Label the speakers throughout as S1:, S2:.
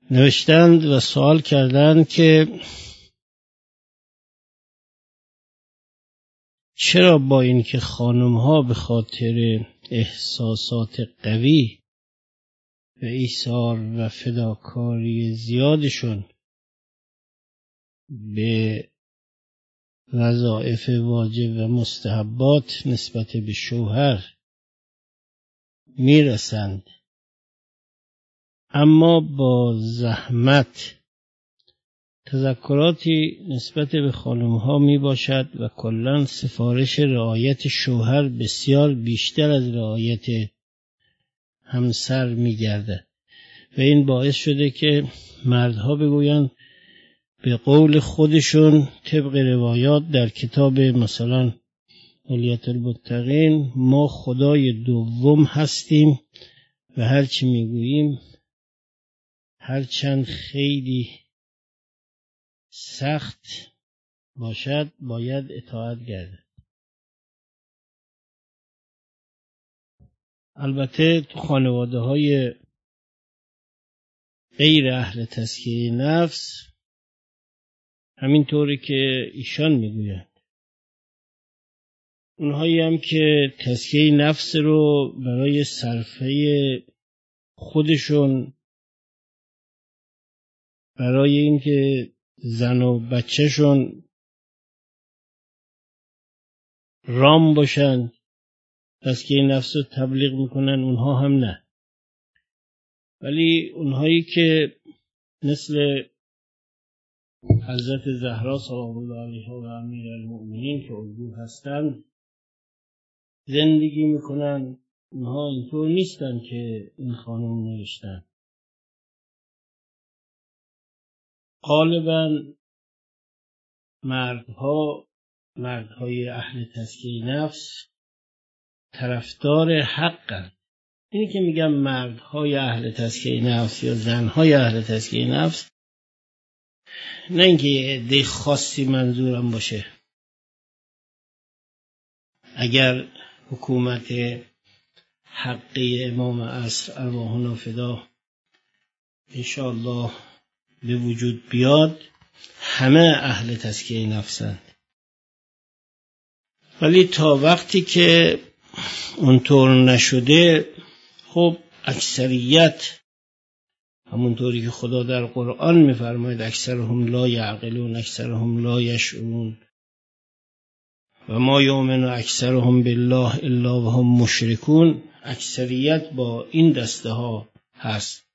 S1: نوشتند و سوال کردند که چرا با اینکه خانم‌ها به خاطر احساسات قوی و ایثار و فداکاری زیادشون به وظایف واجب و مستحبات نسبت به شوهر میرسند، اما با زحمت تذکراتی نسبت به خانم‌ها می باشد و کلاً سفارش رعایت شوهر بسیار بیشتر از رعایت همسر می گردد و این باعث شده که مردها بگویند به قول خودشون طبق روایات در کتاب مثلا علیة المتقین ما خدای دوم هستیم و هرچی میگوییم هرچند خیلی سخت باشد باید اطاعت گردد. البته تو خانواده های غیر اهل تزکیه نفس همینطوری که ایشان میگویند، اونهایی هم که تزکیه نفس رو برای صرفه خودشون، برای اینکه زن و بچهشون رام باشن تزکیه نفس رو تبلیغ میکنن، اونها هم نه. ولی اونهایی که مثل حضرت زهرا سلام الله علیها و امیرالمؤمنین که الگو هستن زندگی میکنن، اونها اینطور نیستن که این خانم نوشتن. غالبا مردهای اهل تزکیه نفس طرفدار حقن. اینی که میگم مردهای اهل تزکیه نفس یا زنهای اهل تزکیه نفس، نه اینکه یه عده خاصی منظورم باشه. اگر حکومت حقی امام عصر ارواحنا فدا انشاءالله به وجود بیاد، همه اهل تزکیه نفسند. ولی تا وقتی که اونطور نشده، خب اکثریت همونطوری که خدا در قرآن میفرماید اکثرهم لا یعقلون اکثرهم لا یشعرون و ما یؤمن اکثرهم بالله الا وهم مشرکون، اکثریت با این دسته ها هست.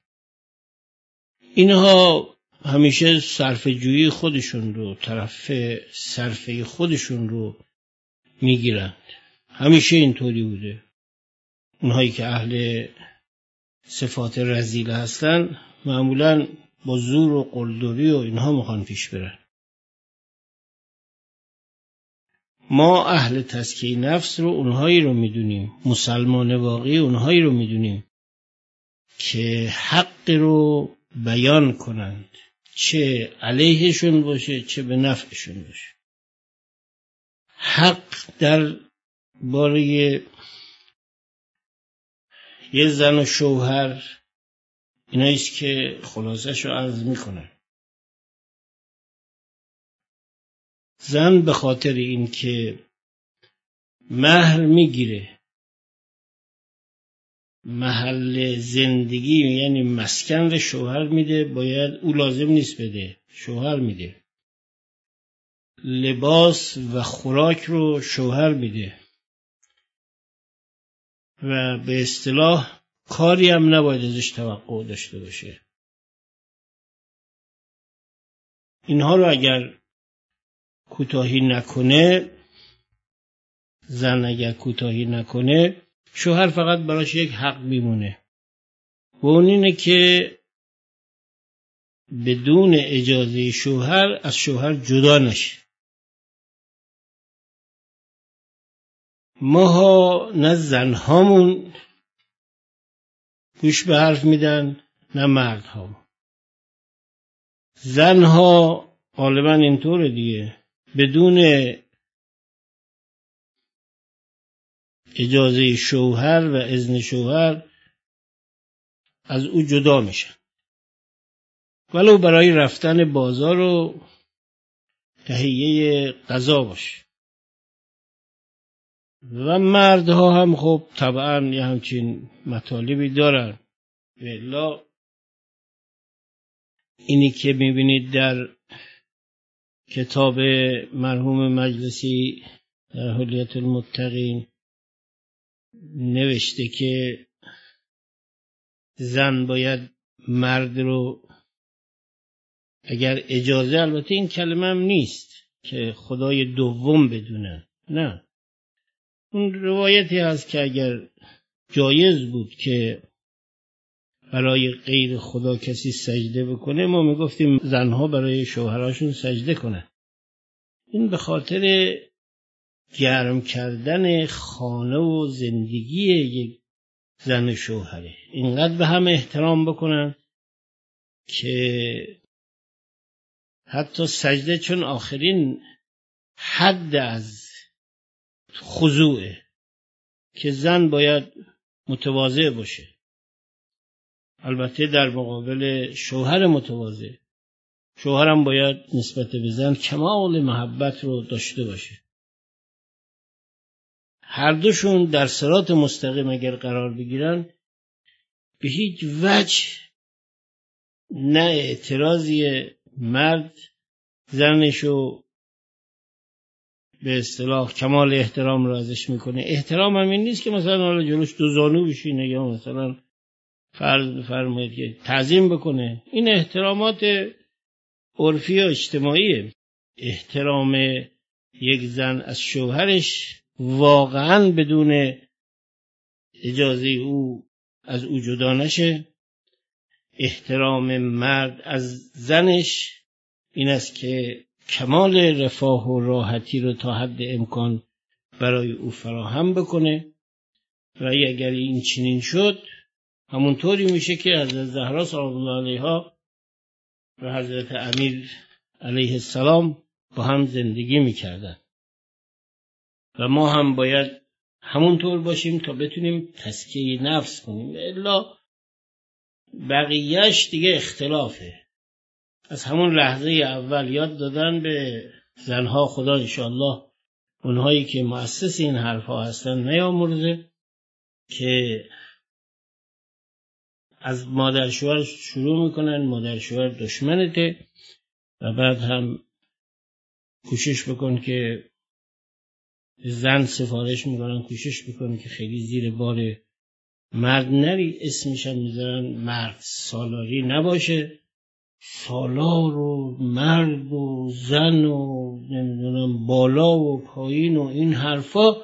S1: اینها همیشه صرفه جویی خودشون رو، طرف صرفه خودشون رو میگیرند. همیشه اینطوری بوده. اونهایی که اهل صفات رذیله هستن معمولاً با زور و قلدری و اینها میخوان پیش برن. ما اهل تزکیه نفس رو اونهایی رو میدونیم، مسلمان واقعی اونهایی رو میدونیم که حق رو بیان کنند، چه علیهشون باشه چه به نفعشون باشه. حق در باره یه زن و شوهر ایناییست که خلاصش رو عرض میکنن. زن به خاطر این که مهر میگیره، محل زندگی یعنی مسکن رو شوهر میده، باید او لازم نیست بده، شوهر میده. لباس و خوراک رو شوهر میده و به اصطلاح کاری هم نباید ازش توقع داشته باشه. اینها رو اگر کوتاهی نکنه، زن اگر کوتاهی نکنه، شوهر فقط براش یک حق میمونه و اون اینه که بدون اجازه شوهر از شوهر جدا نشه. ماها نه زنهامون گوش به حرف میدن نه مردها. زنها غالبا اینطوره دیگه، بدون اجازه شوهر و اذن شوهر از او جدا میشن. ولو برای رفتن بازار و تهیه غذا باشه. و مردها هم خب طبعا یه همچین مطالبی دارن. والا اینی که میبینید در کتاب مرحوم مجلسی در حلیت المتقین نوشته که زن باید مرد رو اگر اجازه، البته این کلمه هم نیست که خدای دوم بدونه، نه، اون روایتی هست که اگر جایز بود که برای غیر خدا کسی سجده بکنه، ما میگفتیم زنها برای شوهراشون سجده کنن. این به خاطر گرم کردن خانه و زندگی یک زن شوهره. اینقدر به هم احترام بکنن که حتی سجده، چون آخرین حد از خضوعه که زن باید متواضع باشه، البته در مقابل شوهر متواضع. شوهرم باید نسبت به زن کمال محبت رو داشته باشه. هر دوشون در صراط مستقیم اگر قرار بگیرن، به هیچ وجه نه اعتراضی مرد زنشو به اصطلاح کمال احترام رو ازش میکنه. احترام هم این نیست که مثلا حالا جلوش دو زانو بشینه یا مثلا فرض بفرمایید که تعظیم بکنه. این احترامات عرفی و اجتماعیه. احترام یک زن از شوهرش واقعا بدون اجازه او از او جدا نشه. احترام مرد از زنش این است که کمال رفاه و راحتی رو تا حد امکان برای او فراهم بکنه. و اگر این چنین شد، همونطوری میشه که حضرت زهرا سلام الله علیها و حضرت امیر علیه السلام با هم زندگی میکردن. و ما هم باید همونطور باشیم تا بتونیم تزکیه نفس کنیم، الا بقیهش دیگه اختلافه. از همون لحظه اول یاد دادن به زنها، خدا انشاءالله اونهایی که مؤسس این حرفا هستن نیامرزه، که از مادر شوهر شروع میکنن. مادر شوهر دشمنته و بعد هم کوشش بکن که زن سفارش میکنن، کوشش بکن که خیلی زیر بار مرد نری. اسمش هم میذارن مرد سالاری نباشه. سالار و مرد و زن و نمیدونم بالا و پایین و این حرفا،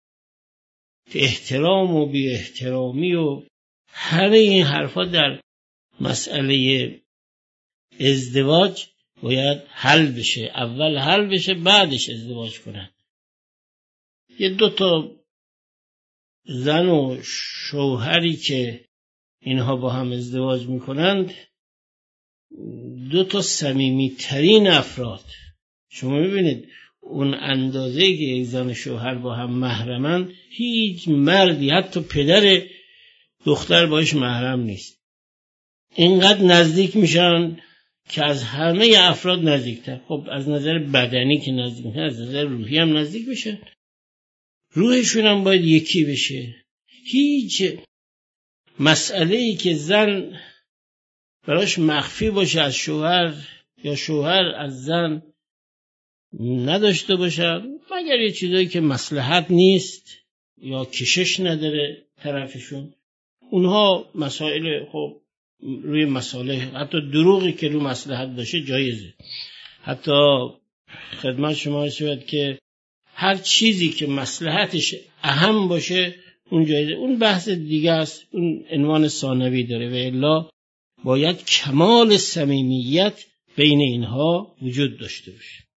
S1: احترام و بی احترامی و همه این حرفا در مسئله ازدواج باید حل بشه. اول حل بشه بعدش ازدواج کنن. یه دو تا زن و شوهری که اینها با هم ازدواج میکنند، دو تا صمیمی ترین افراد. شما میبینید اون اندازه که یک زن و شوهر با هم محرمن، هیچ مردی حتی پدر دختر باش محرم نیست. اینقدر نزدیک میشن که از همه افراد نزدیکتر. خب از نظر بدنی که نزدیک میشن، از نظر روحی هم نزدیک بشن. روحشون هم باید یکی بشه. هیچ مسئله‌ای که زن براش مخفی باشه از شوهر یا شوهر از زن نداشته باشه، مگر یه چیزایی که مصلحت نیست یا کشش نداره طرفشون. اونها مسائل خب روی مصالح، حتی دروغی که روی مصلحت داشته جایزه. حتی خدمت شما شود که هر چیزی که مصلحتش اهم باشه اون جایزه. اون بحث دیگه است، اون عنوان ثانوی داره. و الا باید کمال صمیمیت بین اینها وجود داشته باشه.